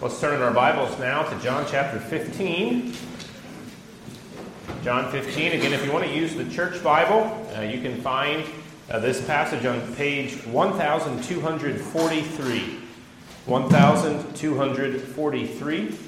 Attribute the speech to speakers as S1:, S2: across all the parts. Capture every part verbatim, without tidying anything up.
S1: Let's turn in our Bibles now to John chapter fifteen. John fifteen. Again, if you want to use the church Bible, uh, you can find uh, this passage on page one thousand two hundred forty-three. one thousand two hundred forty-three.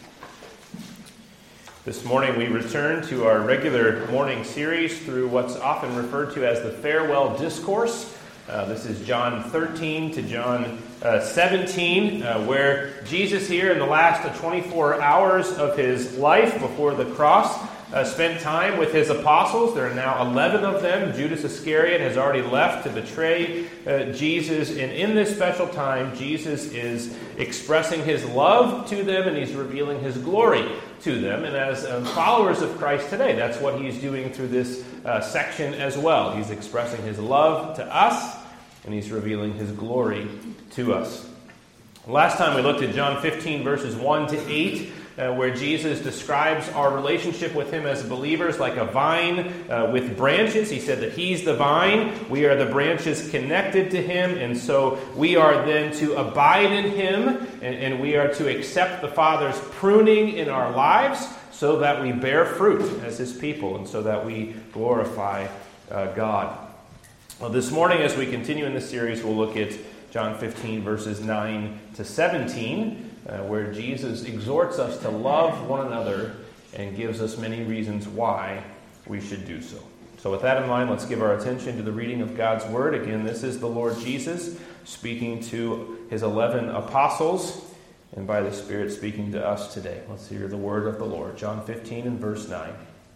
S1: This morning we return to our regular morning series through what's often referred to as the Farewell Discourse. Uh, this is John thirteen to John uh, seventeen, uh, where Jesus here in the last twenty-four hours of his life before the cross uh, spent time with his apostles. There are now eleven of them. Judas Iscariot has already left to betray uh, Jesus, and in this special time, Jesus is expressing his love to them, and he's revealing his glory to them. And as um, followers of Christ today, that's what he's doing through this uh, section as well. He's expressing his love to us, and he's revealing his glory to us. Last time we looked at John fifteen, verses one to eight, uh, where Jesus describes our relationship with him as believers like a vine uh, with branches. He said that he's the vine, we are the branches connected to him, and so we are then to abide in him, and, and we are to accept the Father's pruning in our lives so that we bear fruit as his people, and so that we glorify uh, God. Well, this morning, as we continue in this series, we'll look at John fifteen, verses nine to seventeen, uh, where Jesus exhorts us to love one another and gives us many reasons why we should do so. So with that in mind, let's give our attention to the reading of God's Word. Again, this is the Lord Jesus speaking to his eleven apostles, and by the Spirit speaking to us today. Let's hear the word of the Lord. John fifteen and verse nine.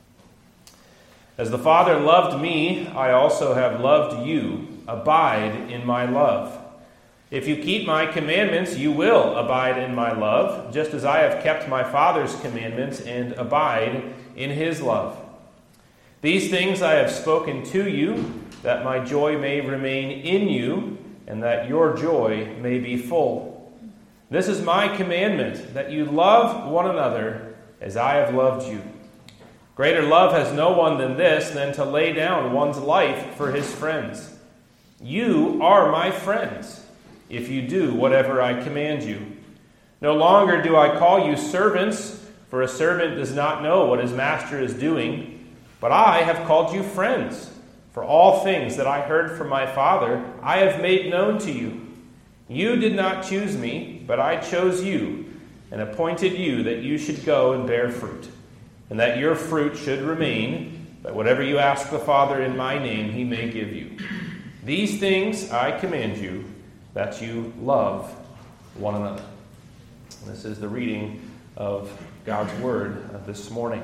S1: As the Father loved me, I also have loved you. Abide in my love. If you keep my commandments, you will abide in my love, just as I have kept my Father's commandments and abide in his love. These things I have spoken to you, that my joy may remain in you, and that your joy may be full. This is my commandment, that you love one another as I have loved you. Greater love has no one than this, than to lay down one's life for his friends. You are my friends, if you do whatever I command you. No longer do I call you servants, for a servant does not know what his master is doing, but I have called you friends, for all things that I heard from my Father I have made known to you. You did not choose me, but I chose you, and appointed you that you should go and bear fruit, and that your fruit should remain, that whatever you ask the Father in my name, he may give you. These things I command you, that you love one another. This is the reading of God's Word this morning.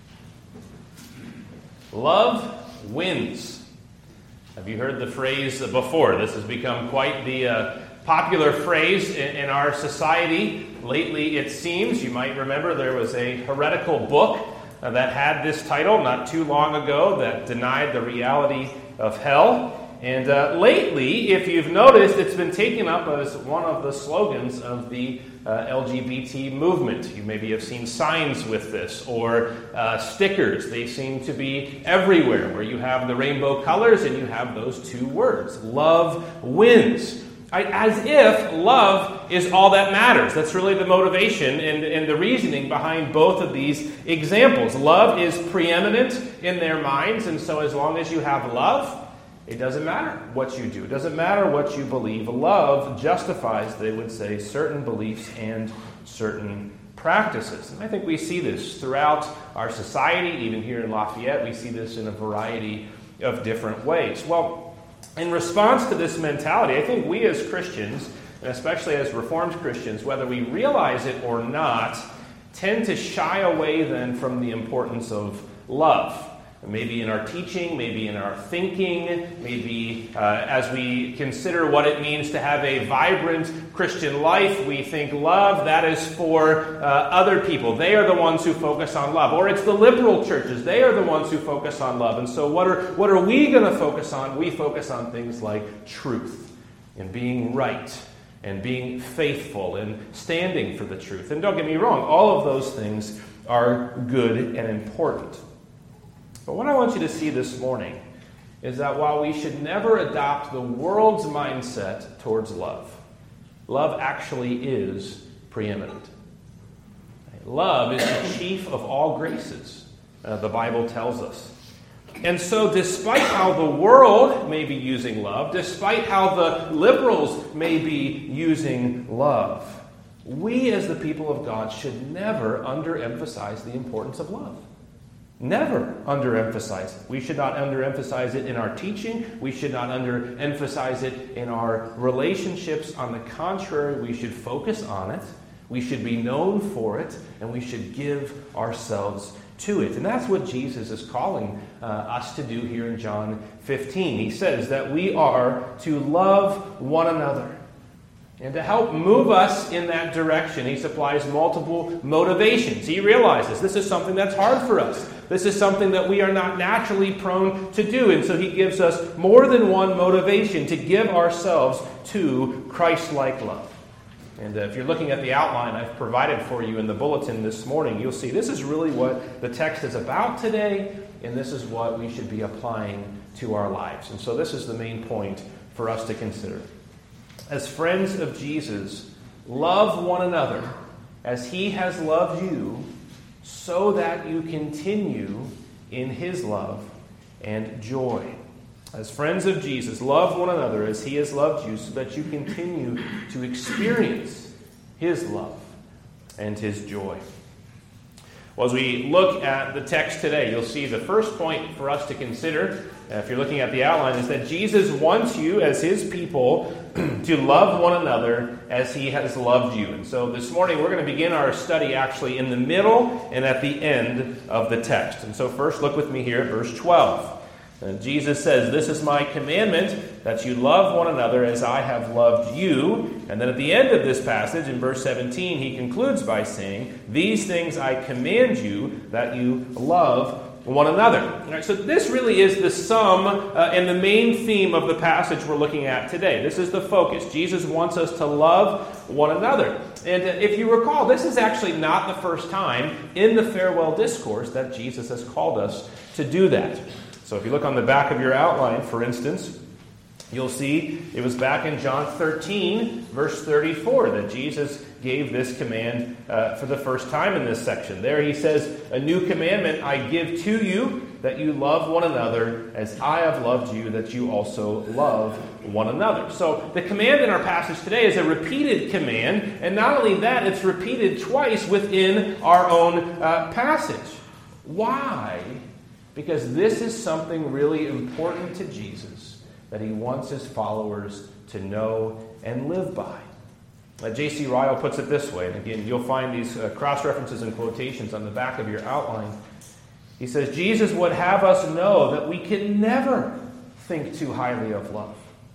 S1: Love wins. Have you heard the phrase before? This has become quite the uh, popular phrase in, in our society. Lately, it seems, you might remember there was a heretical book uh, that had this title not too long ago that denied the reality of hell. And uh, lately, if you've noticed, it's been taken up as one of the slogans of the uh, L G B T movement. You maybe have seen signs with this, or uh, stickers. They seem to be everywhere, where you have the rainbow colors and you have those two words. Love wins. I, as if love is all that matters. That's really the motivation and, and the reasoning behind both of these examples. Love is preeminent in their minds, and so as long as you have love, it doesn't matter what you do. It doesn't matter what you believe. Love justifies, they would say, certain beliefs and certain practices. And I think we see this throughout our society. Even here in Lafayette, we see this in a variety of different ways. Well, in response to this mentality, I think we as Christians, and especially as Reformed Christians, whether we realize it or not, tend to shy away then from the importance of love. Maybe in our teaching, maybe in our thinking, maybe uh, as we consider what it means to have a vibrant Christian life, we think love, that is for uh, other people. They are the ones who focus on love. Or it's the liberal churches. They are the ones who focus on love. And so what are, what are we going to focus on? We focus on things like truth and being right and being faithful and standing for the truth. And don't get me wrong, all of those things are good and important. But what I want you to see this morning is that while we should never adopt the world's mindset towards love, love actually is preeminent. Love is the chief of all graces, uh, the Bible tells us. And so despite how the world may be using love, despite how the liberals may be using love, we as the people of God should never underemphasize the importance of love. Never underemphasize it. We should not underemphasize it in our teaching. We should not underemphasize it in our relationships. On the contrary, we should focus on it. We should be known for it, and we should give ourselves to it. And that's what Jesus is calling uh, us to do here in John fifteen. He says that we are to love one another. And to help move us in that direction, he supplies multiple motivations. He realizes this is something that's hard for us. This is something that we are not naturally prone to do. And so he gives us more than one motivation to give ourselves to Christ-like love. And uh, if you're looking at the outline I've provided for you in the bulletin this morning, you'll see this is really what the text is about today, and this is what we should be applying to our lives. And so this is the main point for us to consider. As friends of Jesus, love one another as he has loved you, so that you continue in his love and joy. As friends of Jesus, love one another as he has loved you, so that you continue to experience his love and his joy. Well, as we look at the text today, you'll see the first point for us to consider, if you're looking at the outline, is that Jesus wants you as his people to love one another as he has loved you. And so this morning we're going to begin our study actually in the middle and at the end of the text. And so first look with me here at verse twelve. And Jesus says, "This is my commandment, that you love one another as I have loved you." And then at the end of this passage, in verse seventeen, he concludes by saying, "These things I command you, that you love one another." All right, so this really is the sum uh, and the main theme of the passage we're looking at today. This is the focus. Jesus wants us to love one another. And uh, if you recall, this is actually not the first time in the farewell discourse that Jesus has called us to do that. So if you look on the back of your outline, for instance, you'll see it was back in John thirteen, verse thirty-four, that Jesus gave this command uh, for the first time in this section. There he says, "A new commandment I give to you, that you love one another as I have loved you, that you also love one another." So the command in our passage today is a repeated command, and not only that, it's repeated twice within our own uh, passage. Why? Because this is something really important to Jesus that he wants his followers to know and live by. Uh, J C Ryle puts it this way, and again, you'll find these uh, cross-references and quotations on the back of your outline. He says, Jesus would have us know that we can never think too highly of love,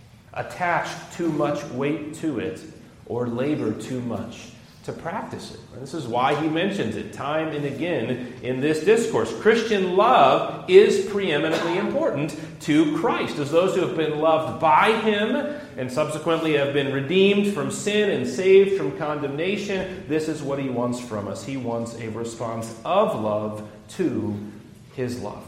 S1: attach too much weight to it, or labor too much to practice it. And this is why he mentions it time and again in this discourse. Christian love is preeminently important to Christ, as those who have been loved by him and subsequently have been redeemed from sin and saved from condemnation. This is what he wants from us. He wants a response of love to his love.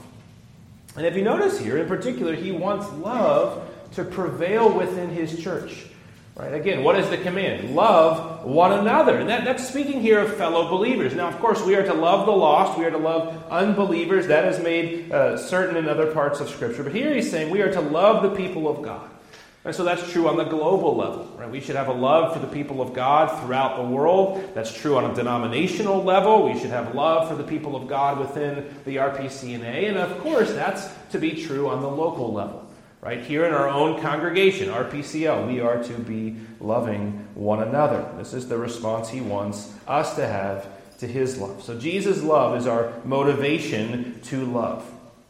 S1: And if you notice here, in particular, he wants love to prevail within his church. Right? Again, what is the command? Love one another. And that, that's speaking here of fellow believers. Now, of course, we are to love the lost. We are to love unbelievers. That is made uh, certain in other parts of Scripture. But here he's saying we are to love the people of God. And so that's true on the global level. Right? We should have a love for the people of God throughout the world. That's true on a denominational level. We should have love for the people of God within the R P C N A. And of course, that's to be true on the local level. Right here in our own congregation, R P C L, we are to be loving one another. This is the response he wants us to have to his love. So Jesus' love is our motivation to love.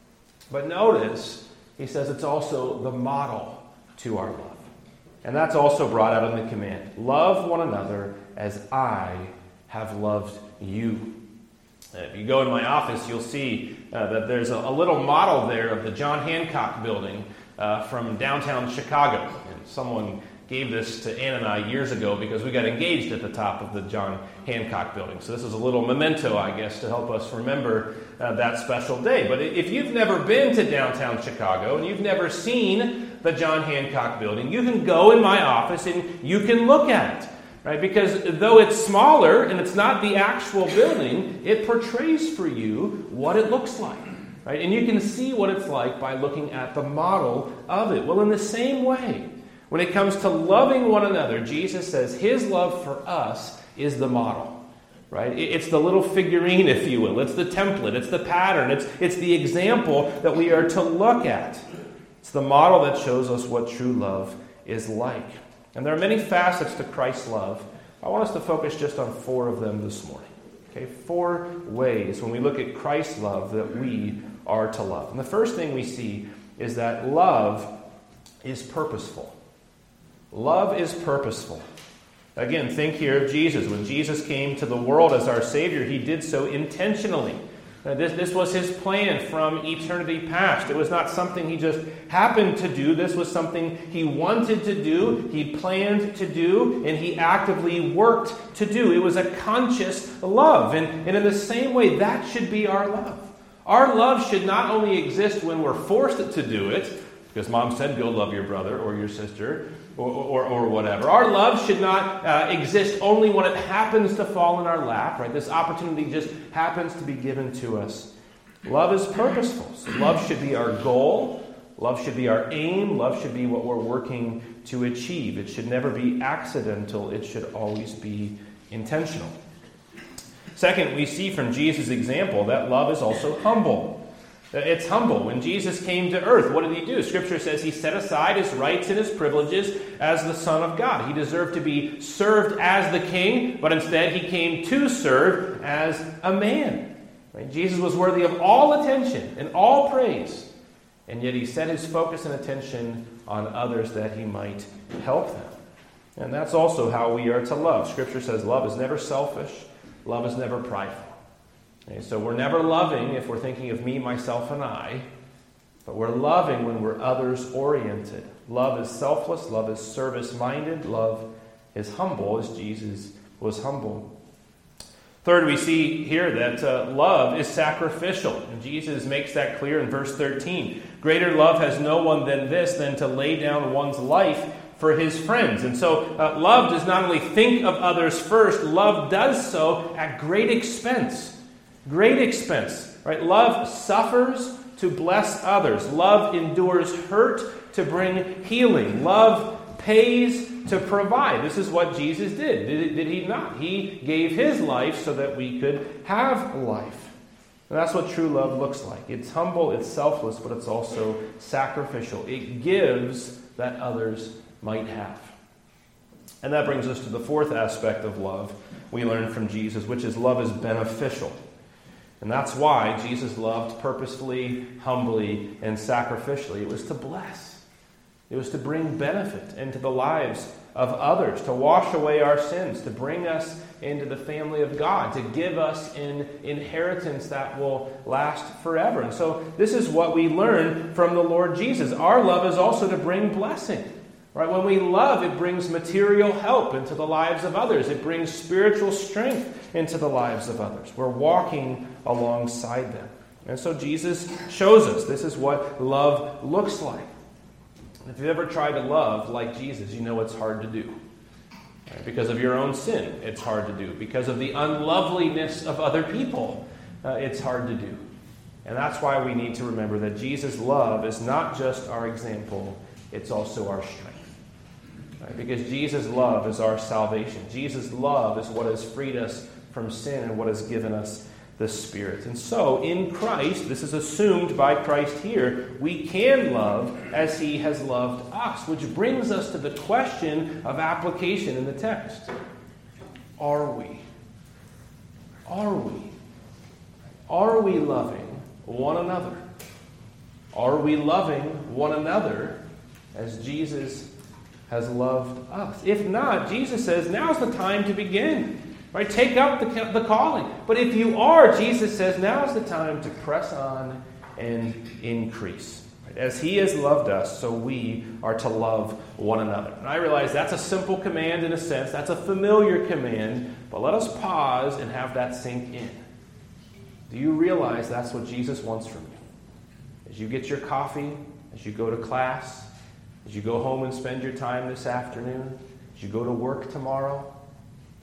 S1: But notice, he says it's also the model to our love. And that's also brought out in the command. Love one another as I have loved you. If you go in my office, you'll see uh, that there's a, a little model there of the John Hancock building Uh, from downtown Chicago. And someone gave this to Ann and I years ago because we got engaged at the top of the John Hancock building. So this is a little memento, I guess, to help us remember uh, that special day. But if you've never been to downtown Chicago and you've never seen the John Hancock building, you can go in my office and you can look at it. right? Because though it's smaller and it's not the actual building, it portrays for you what it looks like, right? And you can see what it's like by looking at the model of it. Well, in the same way, when it comes to loving one another, Jesus says his love for us is the model, right? It's the little figurine, if you will. It's the template. It's the pattern. It's, it's the example that we are to look at. It's the model that shows us what true love is like. And there are many facets to Christ's love. I want us to focus just on four of them this morning. Okay, four ways when we look at Christ's love that we are to love. And the first thing we see is that love is purposeful. Love is purposeful. Again, think here of Jesus. When Jesus came to the world as our Savior, he did so intentionally. Now, this, this was his plan from eternity past. It was not something he just happened to do. This was something he wanted to do, he planned to do, and he actively worked to do. It was a conscious love. And, and in the same way, that should be our love. Our love should not only exist when we're forced to do it, because Mom said, go love your brother or your sister, Or, or, or whatever. Our love should not uh, exist only when it happens to fall in our lap, right? This opportunity just happens to be given to us. Love is purposeful. So love should be our goal. Love should be our aim. Love should be what we're working to achieve. It should never be accidental. It should always be intentional. Second, we see from Jesus' example that love is also humble. It's humble. When Jesus came to earth, what did he do? Scripture says he set aside his rights and his privileges as the Son of God. He deserved to be served as the king, but instead he came to serve as a man. Right? Jesus was worthy of all attention and all praise, and yet he set his focus and attention on others that he might help them. And that's also how we are to love. Scripture says love is never selfish. Love is never prideful. Okay, so we're never loving if we're thinking of me, myself, and I, but we're loving when we're others-oriented. Love is selfless. Love is service-minded. Love is humble as Jesus was humble. Third, we see here that uh, love is sacrificial. And Jesus makes that clear in verse thirteen. Greater love has no one than this, than to lay down one's life for his friends. And so uh, love does not only think of others first, love does so at great expense. Great expense, right? Love suffers to bless others. Love endures hurt to bring healing. Love pays to provide. This is what Jesus did. Did, did he not? He gave his life so that we could have life. And that's what true love looks like. It's humble, it's selfless, but it's also sacrificial. It gives that others might have. And that brings us to the fourth aspect of love we learn from Jesus, which is love is beneficial. And that's why Jesus loved purposefully, humbly, and sacrificially. It was to bless. It was to bring benefit into the lives of others, to wash away our sins, to bring us into the family of God, to give us an inheritance that will last forever. And so this is what we learn from the Lord Jesus. Our love is also to bring blessing. Right? When we love, it brings material help into the lives of others. It brings spiritual strength into the lives of others. We're walking alongside them. And so Jesus shows us this is what love looks like. If you've ever tried to love like Jesus, you know it's hard to do. Right? Because of your own sin, it's hard to do. Because of the unloveliness of other people, uh, it's hard to do. And that's why we need to remember that Jesus' love is not just our example, it's also our strength. Right? Because Jesus' love is our salvation. Jesus' love is what has freed us from sin and what has given us the Spirit. And so, in Christ, this is assumed by Christ here, we can love as he has loved us, which brings us to the question of application in the text. Are we? Are we? Are we loving one another? Are we loving one another as Jesus has loved us? If not, Jesus says, now's the time to begin. Right? Take up the, the calling. But if you are, Jesus says, now's the time to press on and increase. Right? As he has loved us, so we are to love one another. And I realize that's a simple command in a sense. That's a familiar command. But let us pause and have that sink in. Do you realize that's what Jesus wants from you? As you get your coffee, as you go to class, as you go home and spend your time this afternoon, as you go to work tomorrow,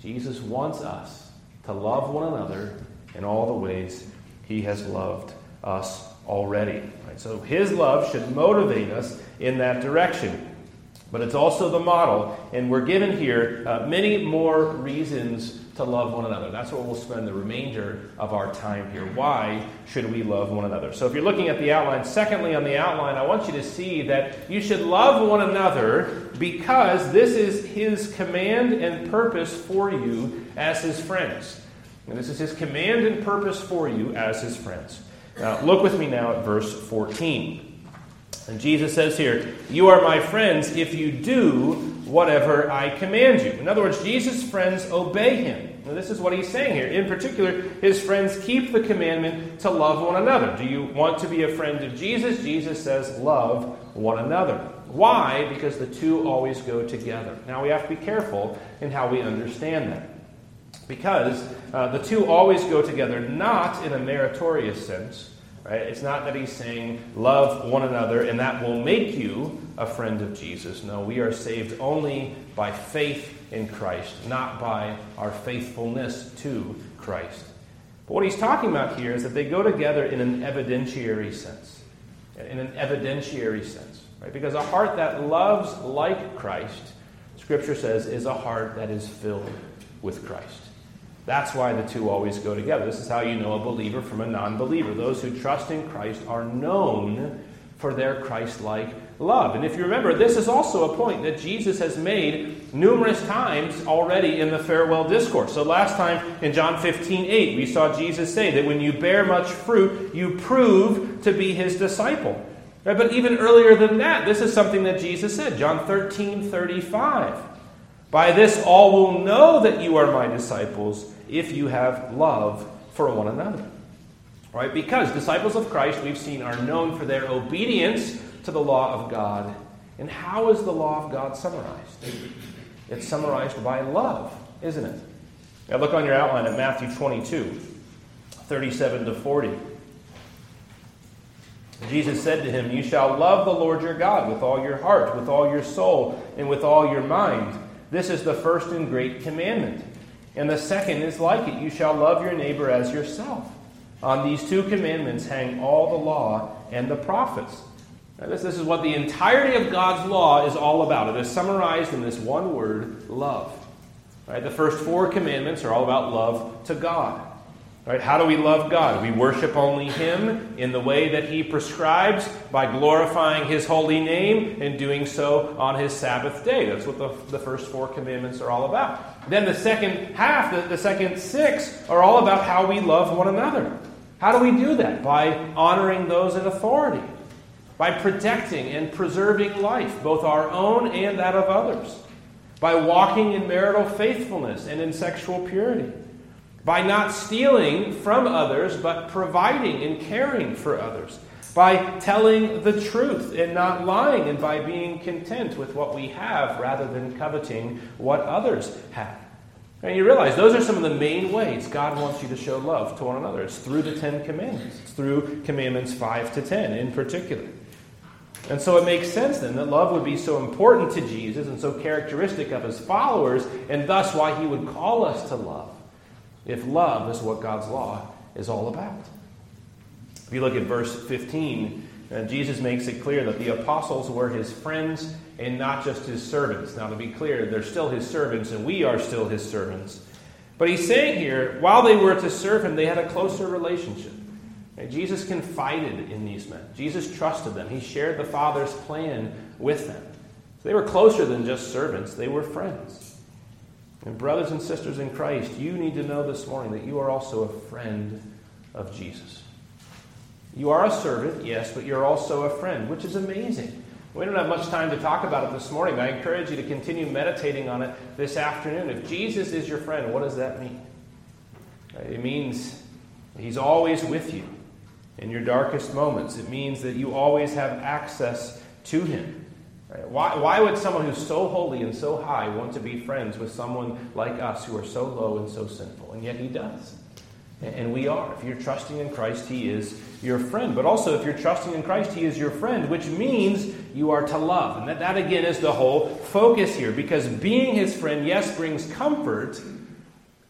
S1: Jesus wants us to love one another in all the ways he has loved us already. Right? So his love should motivate us in that direction. But it's also the model, and we're given here uh, many more reasons to love one another. That's what we'll spend the remainder of our time here. Why should we love one another? So if you're looking at the outline, secondly on the outline, I want you to see that you should love one another because this is his command and purpose for you as his friends. And this is his command and purpose for you as his friends. Now, look with me now at verse fourteen. And Jesus says here, "You are my friends if you do whatever I command you." In other words, Jesus' friends obey him. Now, this is what he's saying here. In particular, his friends keep the commandment to love one another. Do you want to be a friend of Jesus? Jesus says, love one another. Why? Because the two always go together. Now, we have to be careful in how we understand that. Because uh, the two always go together, not in a meritorious sense. Right? It's not that he's saying, love one another, and that will make you a friend of Jesus. No, we are saved only by faith in Christ, not by our faithfulness to Christ. But what he's talking about here is that they go together in an evidentiary sense. In an evidentiary sense. Right? Because a heart that loves like Christ, Scripture says, is a heart that is filled with Christ. That's why the two always go together. This is how you know a believer from a non-believer. Those who trust in Christ are known for their Christ-like love. And if you remember, this is also a point that Jesus has made numerous times already in the farewell discourse. So last time in John fifteen eight, we saw Jesus say that when you bear much fruit, you prove to be his disciple. Right? But even earlier than that, this is something that Jesus said. John thirteen thirty-five. By this all will know that you are my disciples if you have love for one another. Right? Because disciples of Christ, we've seen, are known for their obedience to the law of God. And how is the law of God summarized? It's summarized by love, isn't it? Now look on your outline at Matthew twenty-two, thirty-seven to forty. Jesus said to him, "You shall love the Lord your God with all your heart, with all your soul, and with all your mind. This is the first and great commandment. And the second is like it. You shall love your neighbor as yourself. On these two commandments hang all the law and the prophets." Now this, this is what the entirety of God's law is all about. It is summarized in this one word, love. Right? The first four commandments are all about love to God. Right? How do we love God? We worship only him in the way that he prescribes by glorifying his holy name and doing so on his Sabbath day. That's what the, the first four commandments are all about. Then the second half, the, the second six, are all about how we love one another. How do we do that? By honoring those in authority. By protecting and preserving life, both our own and that of others. By walking in marital faithfulness and in sexual purity. By not stealing from others, but providing and caring for others. By telling the truth and not lying, and by being content with what we have rather than coveting what others have. And you realize those are some of the main ways God wants you to show love to one another. It's through the Ten Commandments. It's through Commandments five to ten in particular. And so it makes sense then that love would be so important to Jesus and so characteristic of his followers, and thus why he would call us to love. If love is what God's law is all about. If you look at verse fifteen, uh, Jesus makes it clear that the apostles were his friends and not just his servants. Now to be clear, they're still his servants and we are still his servants. But he's saying here, while they were to serve him, they had a closer relationship. And Jesus confided in these men. Jesus trusted them. He shared the Father's plan with them. So they were closer than just servants. They were friends. And brothers and sisters in Christ, you need to know this morning that you are also a friend of Jesus. You are a servant, yes, but you're also a friend, which is amazing. We don't have much time to talk about it this morning, but I encourage you to continue meditating on it this afternoon. If Jesus is your friend, what does that mean? It means he's always with you in your darkest moments. It means that you always have access to him. Why, why would someone who's so holy and so high want to be friends with someone like us who are so low and so sinful? And yet he does. And we are. If you're trusting in Christ, he is your friend. But also, if you're trusting in Christ, he is your friend, which means you are to love. And that, that again, is the whole focus here. Because being his friend, yes, brings comfort,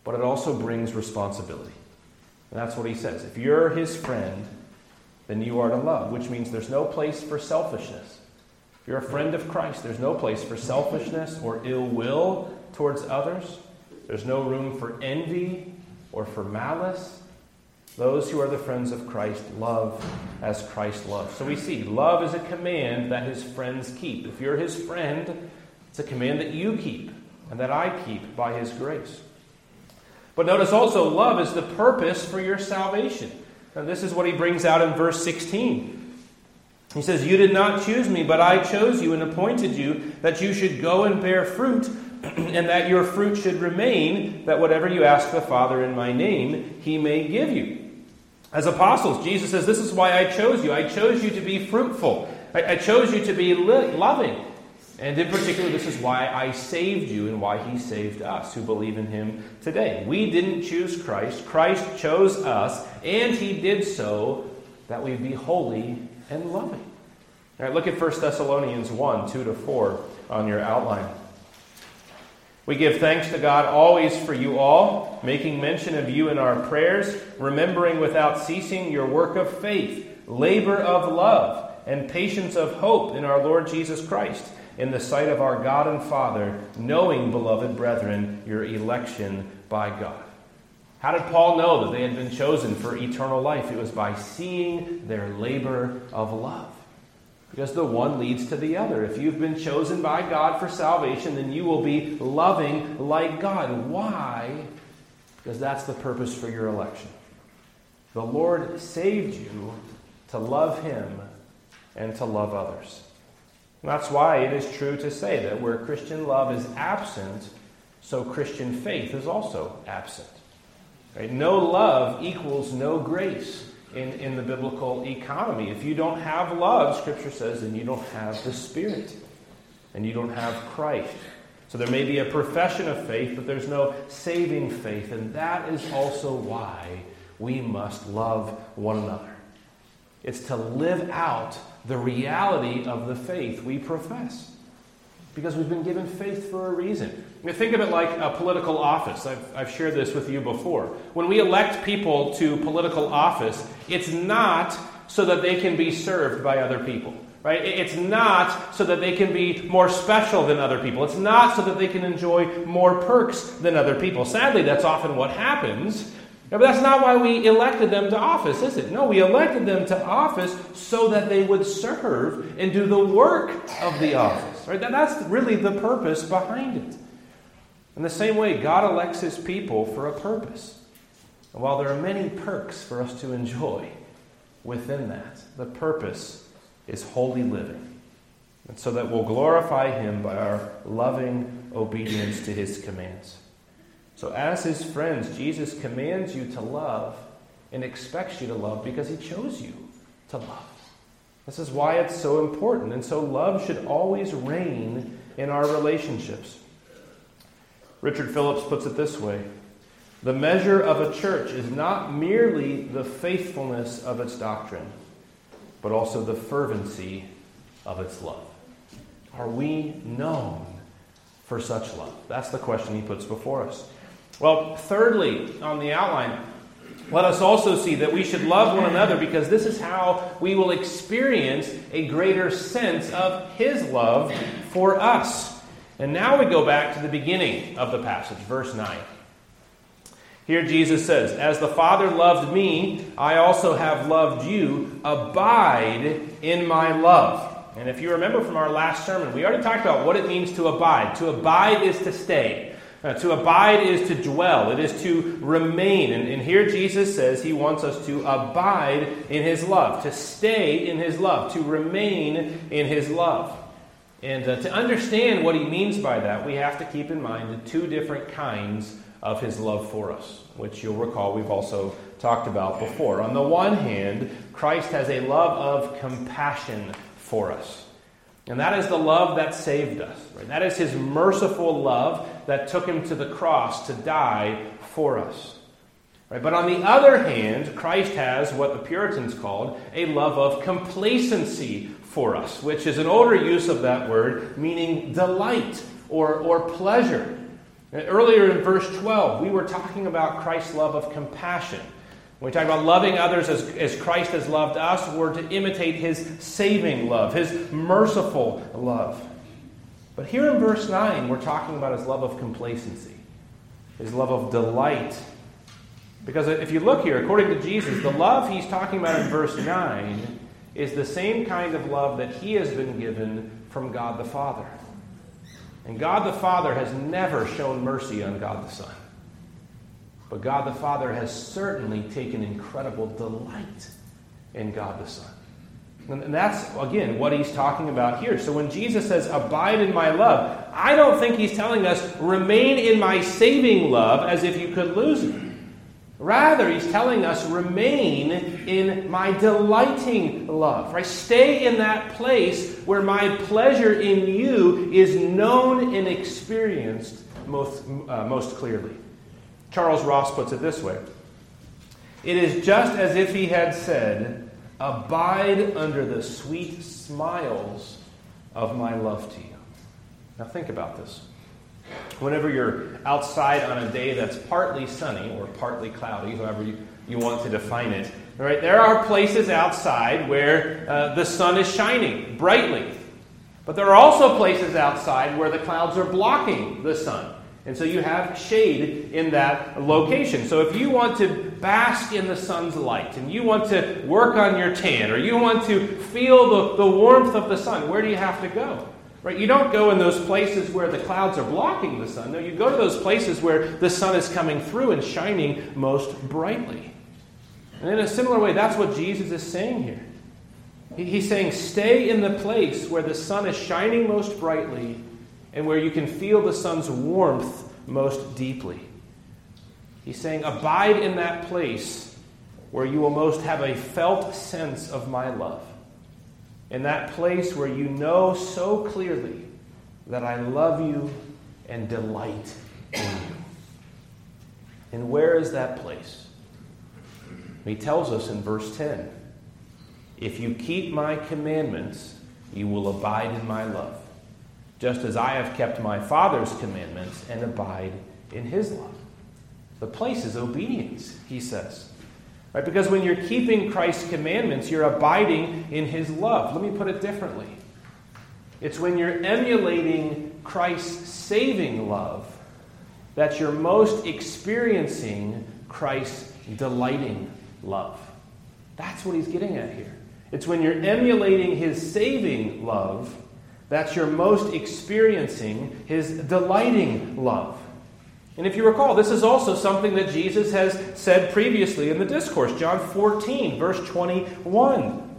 S1: but it also brings responsibility. And that's what he says. If you're his friend, then you are to love, which means there's no place for selfishness. If you're a friend of Christ, there's no place for selfishness or ill will towards others. There's no room for envy or for malice. Those who are the friends of Christ love as Christ loves. So we see love is a command that his friends keep. If you're his friend, it's a command that you keep and that I keep by his grace. But notice also, love is the purpose for your salvation. And this is what he brings out in verse sixteen. He says, "You did not choose me, but I chose you and appointed you that you should go and bear fruit, and that your fruit should remain, that whatever you ask the Father in my name, he may give you." As apostles, Jesus says, this is why I chose you. I chose you to be fruitful. I, I chose you to be li- loving. And in particular, this is why I saved you and why he saved us who believe in him today. We didn't choose Christ. Christ chose us, and he did so that we'd be holy and loving. All right, look at First Thessalonians one, two to four on your outline. "We give thanks to God always for you all, making mention of you in our prayers, remembering without ceasing your work of faith, labor of love, and patience of hope in our Lord Jesus Christ, in the sight of our God and Father, knowing, beloved brethren, your election by God." How did Paul know that they had been chosen for eternal life? It was by seeing their labor of love. Because the one leads to the other. If you've been chosen by God for salvation, then you will be loving like God. Why? Because that's the purpose for your election. The Lord saved you to love him and to love others. And that's why it is true to say that where Christian love is absent, so Christian faith is also absent. Right? No love equals no grace. In, in the biblical economy. If you don't have love, Scripture says, then you don't have the Spirit. And you don't have Christ. So there may be a profession of faith, but there's no saving faith. And that is also why we must love one another. It's to live out the reality of the faith we profess. Because we've been given faith for a reason. I mean, think of it like a political office. I've, I've shared this with you before. When we elect people to political office, it's not so that they can be served by other people. Right? It's not so that they can be more special than other people. It's not so that they can enjoy more perks than other people. Sadly, that's often what happens. But that's not why we elected them to office, is it? No, we elected them to office so that they would serve and do the work of the office. Right? That's really the purpose behind it. In the same way, God elects his people for a purpose. And while there are many perks for us to enjoy within that, the purpose is holy living. And so that we'll glorify him by our loving obedience to his commands. So as his friends, Jesus commands you to love and expects you to love because he chose you to love. This is why it's so important. And so love should always reign in our relationships. Richard Phillips puts it this way: the measure of a church is not merely the faithfulness of its doctrine, but also the fervency of its love. Are we known for such love? That's the question he puts before us. Well, thirdly, on the outline, let us also see that we should love one another because this is how we will experience a greater sense of his love for us. And now we go back to the beginning of the passage, verse nine. Here Jesus says, "As the Father loved me, I also have loved you. Abide in my love." And if you remember from our last sermon, we already talked about what it means to abide. To abide is to stay. Uh, to abide is to dwell. It is to remain. And, and here Jesus says he wants us to abide in his love, to stay in his love, to remain in his love. And uh, to understand what he means by that, we have to keep in mind the two different kinds of his love for us, which you'll recall we've also talked about before. On the one hand, Christ has a love of compassion for us. And that is the love that saved us. Right? That is his merciful love that took him to the cross to die for us. Right? But on the other hand, Christ has what the Puritans called a love of complacency for us, which is an older use of that word, meaning delight or, or pleasure. Earlier in verse twelve, we were talking about Christ's love of compassion. When we talk about loving others as, as Christ has loved us, we're to imitate his saving love, his merciful love. But here in verse nine, we're talking about his love of complacency, his love of delight. Because if you look here, according to Jesus, the love he's talking about in verse nine is the same kind of love that he has been given from God the Father. And God the Father has never shown mercy on God the Son. But God the Father has certainly taken incredible delight in God the Son. And that's, again, what he's talking about here. So when Jesus says, abide in my love, I don't think he's telling us, remain in my saving love as if you could lose it. Rather, he's telling us, remain in my delighting love. Right? Stay in that place where my pleasure in you is known and experienced most, uh, most clearly. Charles Ross puts it this way. It is just as if he had said, abide under the sweet smiles of my love to you. Now think about this. Whenever you're outside on a day that's partly sunny or partly cloudy, however you, you want to define it, right? There are places outside where uh, the sun is shining brightly. But there are also places outside where the clouds are blocking the sun. And so you have shade in that location. So if you want to bask in the sun's light, and you want to work on your tan, or you want to feel the, the warmth of the sun, where do you have to go? Right? You don't go in those places where the clouds are blocking the sun. No, you go to those places where the sun is coming through and shining most brightly. And in a similar way, that's what Jesus is saying here. He's saying, stay in the place where the sun is shining most brightly and where you can feel the sun's warmth most deeply. He's saying, abide in that place where you will most have a felt sense of my love. In that place where you know so clearly that I love you and delight in you. And where is that place? He tells us in verse ten, if you keep my commandments, you will abide in my love, just as I have kept my Father's commandments and abide in his love. The place is obedience, he says. Right? Because when you're keeping Christ's commandments, you're abiding in his love. Let me put it differently. It's when you're emulating Christ's saving love that you're most experiencing Christ's delighting love. That's what he's getting at here. It's when you're emulating his saving love that you're most experiencing his delighting love. And if you recall, this is also something that Jesus has said previously in the discourse. John fourteen, verse twenty-one.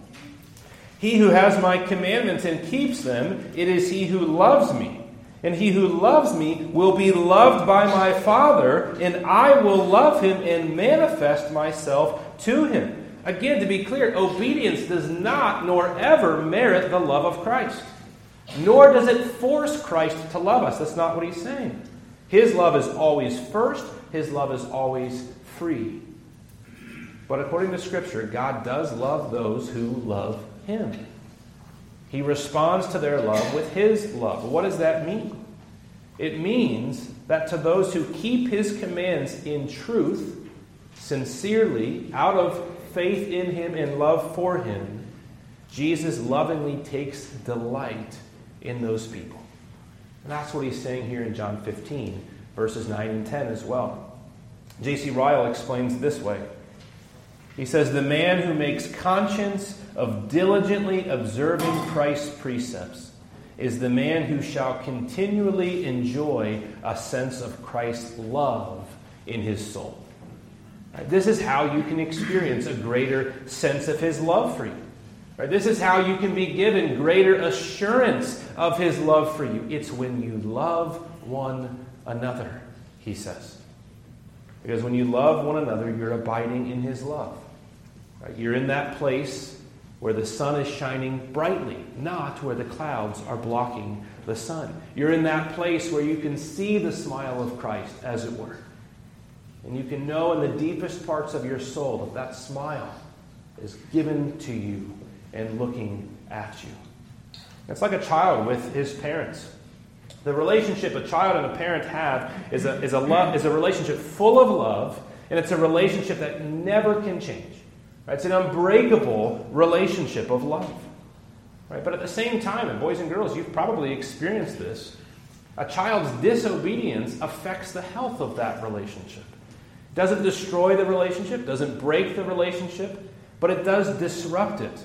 S1: He who has my commandments and keeps them, it is he who loves me. And he who loves me will be loved by my Father, and I will love him and manifest myself to him. Again, to be clear, obedience does not nor ever merit the love of Christ. Nor does it force Christ to love us. That's not what he's saying. His love is always first. His love is always free. But according to Scripture, God does love those who love him. He responds to their love with his love. What does that mean? It means that to those who keep his commands in truth, sincerely, out of faith in him and love for him, Jesus lovingly takes delight in those people. And that's what he's saying here in John fifteen, verses nine and ten as well. J C Ryle explains this way. He says, the man who makes conscience of diligently observing Christ's precepts is the man who shall continually enjoy a sense of Christ's love in his soul. Right? This is how you can experience a greater sense of his love for you. Right? This is how you can be given greater assurance of his love for you. It's when you love one another, he says. Because when you love one another, you're abiding in his love. Right? You're in that place where the sun is shining brightly, not where the clouds are blocking the sun. You're in that place where you can see the smile of Christ, as it were. And you can know in the deepest parts of your soul that that smile is given to you and looking at you. It's like a child with his parents. The relationship a child and a parent have is a, is a, love, is a relationship full of love, and it's a relationship that never can change. Right? It's an unbreakable relationship of love. Right? But at the same time, and boys and girls, you've probably experienced this, a child's disobedience affects the health of that relationship. It doesn't destroy the relationship, doesn't break the relationship, but it does disrupt it.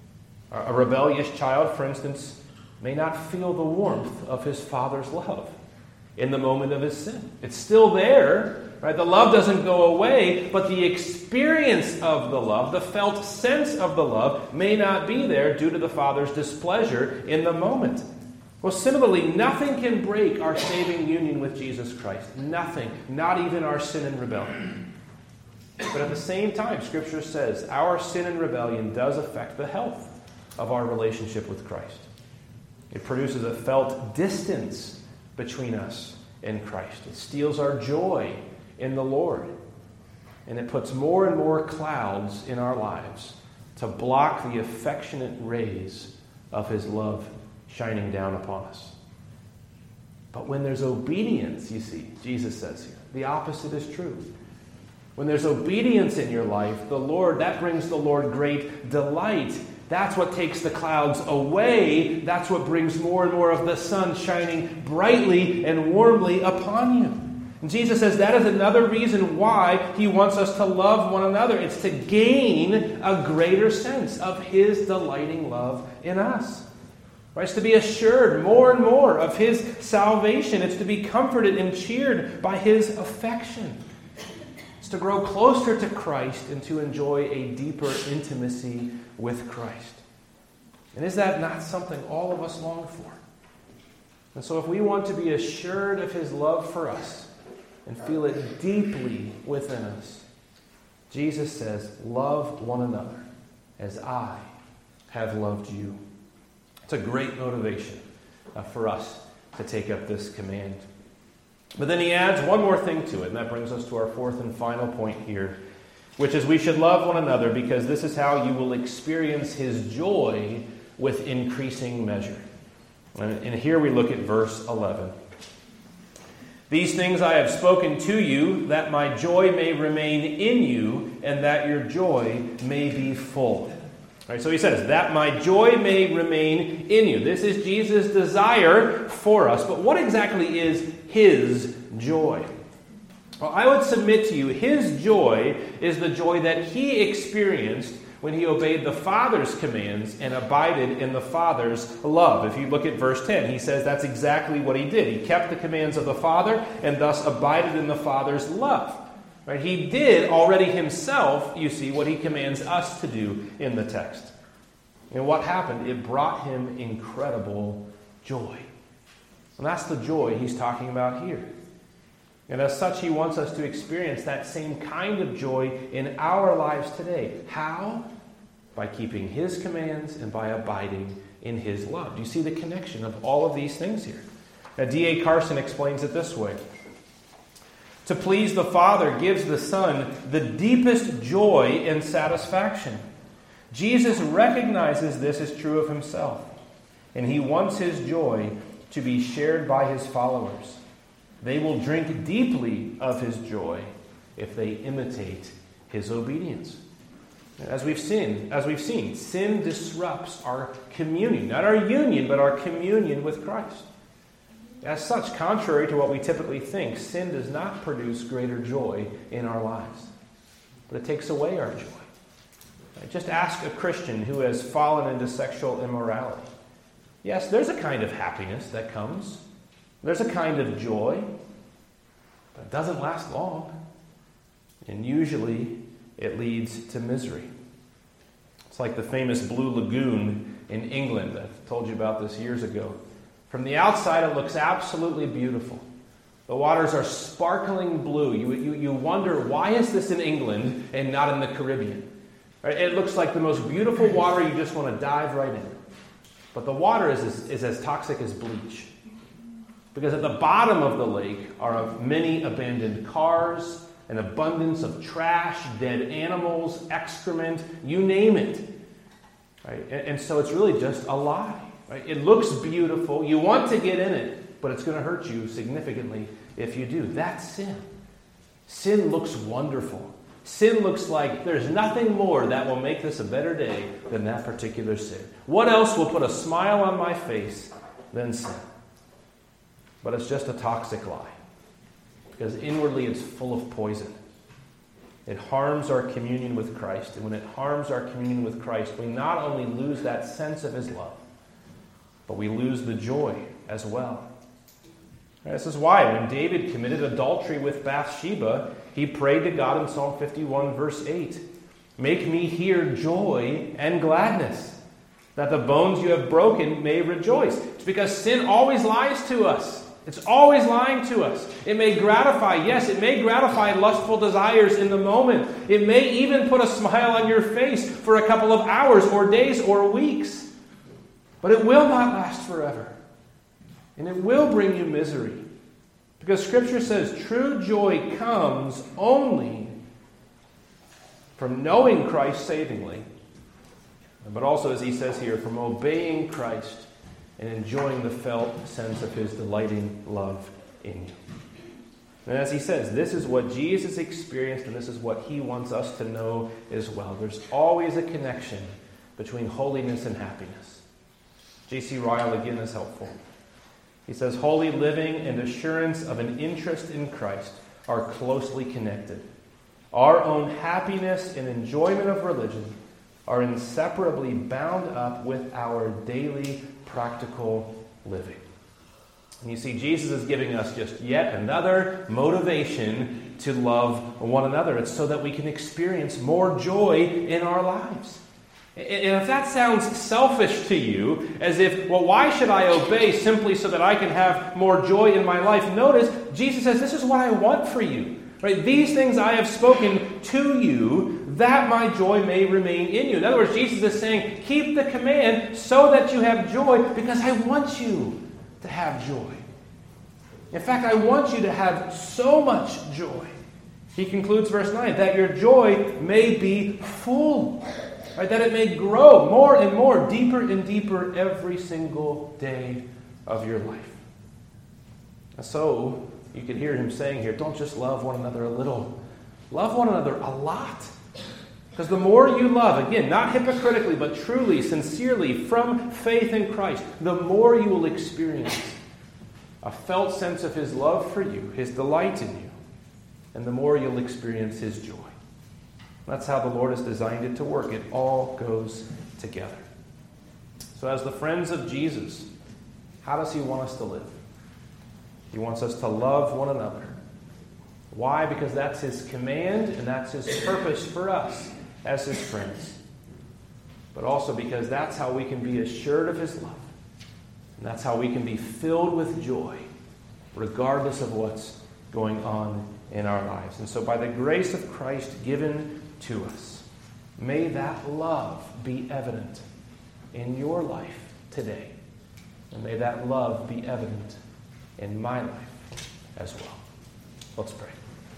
S1: A rebellious child, for instance, may not feel the warmth of his father's love in the moment of his sin. It's still there, right? The love doesn't go away, but the experience of the love, the felt sense of the love, may not be there due to the father's displeasure in the moment. Well, similarly, nothing can break our saving union with Jesus Christ. Nothing, not even our sin and rebellion. But at the same time, Scripture says our sin and rebellion does affect the health of our relationship with Christ. It produces a felt distance between us and Christ. It steals our joy in the Lord. And it puts more and more clouds in our lives to block the affectionate rays of His love shining down upon us. But when there's obedience, you see, Jesus says here, the opposite is true. When there's obedience in your life, the Lord, that brings the Lord great delight. That's what takes the clouds away. That's what brings more and more of the sun shining brightly and warmly upon you. And Jesus says that is another reason why He wants us to love one another. It's to gain a greater sense of His delighting love in us. Right? It's to be assured more and more of His salvation. It's to be comforted and cheered by His affection. It's to grow closer to Christ and to enjoy a deeper intimacy with Christ. And is that not something all of us long for? And so if we want to be assured of His love for us and feel it deeply within us, Jesus says, love one another as I have loved you. It's a great motivation uh, for us to take up this command. But then He adds one more thing to it, and that brings us to our fourth and final point here, which is we should love one another because this is how you will experience His joy with increasing measure. And, and here we look at verse eleven. These things I have spoken to you, that my joy may remain in you, and that your joy may be full. All right, so He says, that my joy may remain in you. This is Jesus' desire for us. But what exactly is His joy? Well, I would submit to you, His joy is the joy that He experienced when He obeyed the Father's commands and abided in the Father's love. If you look at verse ten, He says that's exactly what He did. He kept the commands of the Father and thus abided in the Father's love. Right? He did already Himself, you see, what He commands us to do in the text. And what happened? It brought Him incredible joy. And that's the joy He's talking about here. And as such, He wants us to experience that same kind of joy in our lives today. How? By keeping His commands and by abiding in His love. Do you see the connection of all of these things here? Now, D A Carson explains it this way. To please the Father gives the Son the deepest joy and satisfaction. Jesus recognizes this as true of Himself, and He wants His joy to be shared by His followers. They will drink deeply of His joy if they imitate His obedience. As we've seen, as we've seen, sin disrupts our communion, not our union, but our communion with Christ. As such, contrary to what we typically think, sin does not produce greater joy in our lives, but it takes away our joy. Just ask a Christian who has fallen into sexual immorality. Yes, there's a kind of happiness that comes. There's a kind of joy, but it doesn't last long. And usually it leads to misery. It's like the famous Blue Lagoon in England. I told you about this years ago. From the outside, it looks absolutely beautiful. The waters are sparkling blue. You, you, you wonder, why is this in England and not in the Caribbean? Right? It looks like the most beautiful water. You just want to dive right in. But the water is, is, is as toxic as bleach. Because at the bottom of the lake are many abandoned cars, an abundance of trash, dead animals, excrement, you name it. Right? And, and so it's really just a lie. Right? It looks beautiful. You want to get in it, but it's going to hurt you significantly if you do. That's sin. Sin looks wonderful. Sin looks like there's nothing more that will make this a better day than that particular sin. What else will put a smile on my face than sin? But it's just a toxic lie. Because inwardly it's full of poison. It harms our communion with Christ. And when it harms our communion with Christ, we not only lose that sense of his love, but we lose the joy as well. And this is why when David committed adultery with Bathsheba, he prayed to God in Psalm fifty-one, verse eight, "Make me hear joy and gladness, that the bones you have broken may rejoice." It's because sin always lies to us. It's always lying to us. It may gratify, yes, it may gratify lustful desires in the moment. It may even put a smile on your face for a couple of hours or days or weeks. But it will not last forever. And it will bring you misery. Because Scripture says true joy comes only from knowing Christ savingly, but also, as he says here, from obeying Christ and enjoying the felt sense of his delighting love in you. And as he says, this is what Jesus experienced, and this is what he wants us to know as well. There's always a connection between holiness and happiness. J C Ryle again is helpful. He says, holy living and assurance of an interest in Christ are closely connected. Our own happiness and enjoyment of religion are inseparably bound up with our daily practical living. And you see, Jesus is giving us just yet another motivation to love one another. It's so that we can experience more joy in our lives. And if that sounds selfish to you, as if, well, why should I obey simply so that I can have more joy in my life? Notice, Jesus says, this is what I want for you. Right? These things I have spoken to you, that my joy may remain in you. In other words, Jesus is saying, keep the command so that you have joy, because I want you to have joy. In fact, I want you to have so much joy. He concludes verse nine, that your joy may be full. Right, that it may grow more and more, deeper and deeper every single day of your life. And so, you can hear him saying here, don't just love one another a little. Love one another a lot. Because the more you love, again, not hypocritically, but truly, sincerely, from faith in Christ, the more you will experience a felt sense of his love for you, his delight in you, and the more you'll experience his joy. That's how the Lord has designed it to work. It all goes together. So as the friends of Jesus, how does he want us to live? He wants us to love one another. Why? Because that's his command and that's his purpose for us as his friends. But also because that's how we can be assured of his love. And that's how we can be filled with joy, regardless of what's going on in our lives. And so by the grace of Christ given to us, may that love be evident in your life today. And may that love be evident in my life as well. Let's pray.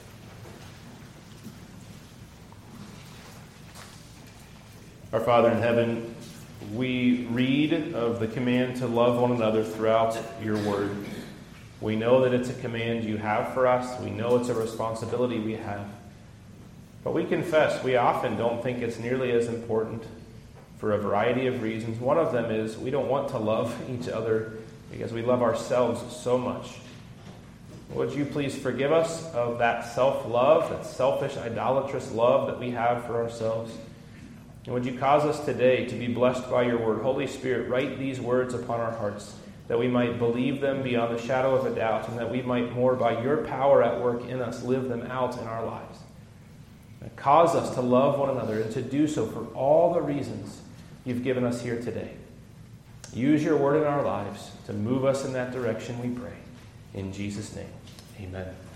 S1: Our Father in heaven, we read of the command to love one another throughout your word. We know that it's a command you have for us. We know it's a responsibility we have. But we confess we often don't think it's nearly as important for a variety of reasons. One of them is we don't want to love each other because we love ourselves so much. Would you please forgive us of that self-love, that selfish, idolatrous love that we have for ourselves? And would you cause us today to be blessed by your word? Holy Spirit, write these words upon our hearts, that we might believe them beyond the shadow of a doubt, and that we might more by your power at work in us live them out in our lives. And cause us to love one another and to do so for all the reasons you've given us here today. Use your word in our lives to move us in that direction, we pray. In Jesus' name, amen.